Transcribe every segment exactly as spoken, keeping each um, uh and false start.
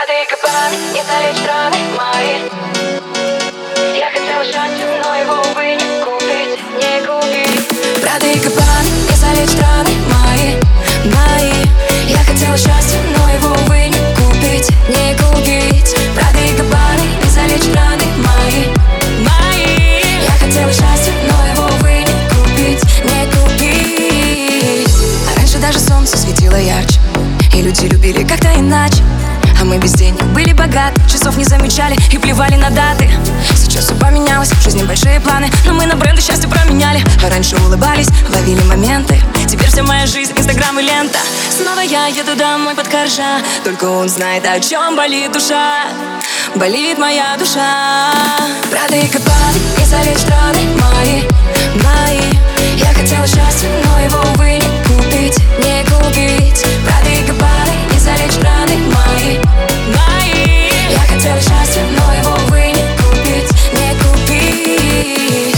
Прада и Габбана, не залечь раны мои. Я хотела счастья, но его, увы, не купить, не купить. Прада и Габбана, не залечь раны мои, мои. Я хотела счастья, но его, увы, не купить, не купить. Прада и Габбана, не залечь раны мои, мои. Я хотела счастья, но его, увы, не купить, не купить. А раньше даже солнце светило ярче, и люди любили как-то иначе. А мы без денег были богаты, часов не замечали и плевали на даты. Сейчас все поменялось, в жизни большие планы, но мы на бренды счастье променяли. А раньше улыбались, ловили моменты. Теперь вся моя жизнь, инстаграм и лента. Снова я еду домой под коржа, только он знает, о чем болит душа. Болит моя душа. Прада и Габбана, не залечь раны мои, мои. Я хотела счастья, но его, увы, не купить, не купить. Прада и Габбана, не залечь раны мои, мои. Я хотела счастья, но его, увы, не купить, не купить.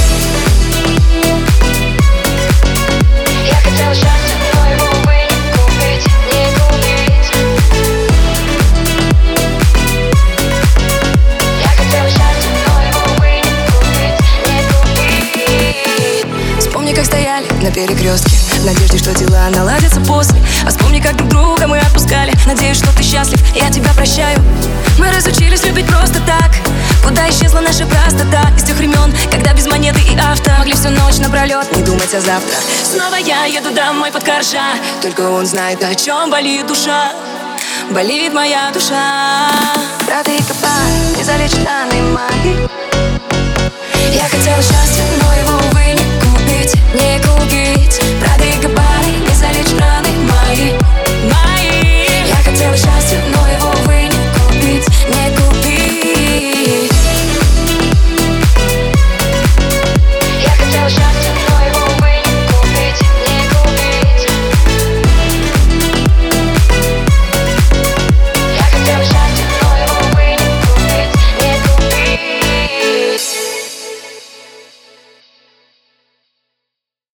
Я хотела счастья, но его, увы, не купить, не купить. Я хотела счастья, но его, увы, не купить, не купить. Вспомни, как стояли на перекрестке, в надежде, что дела наладятся после. А вспомни, как друг друга мы отпускали. Надеюсь, что ты счастлив, я тебя прощаю. Мы разучились любить просто так. Куда исчезла наша простота? Из тех времен, когда без монеты и авто могли всю ночь напролет не думать о завтра. Снова я еду домой под коржа, только он знает, о чем болит душа. Болит моя душа. Прада и Габбана, не залечь раны мои. Я хотела счастья, но его, увы, не купить, не купить. Прада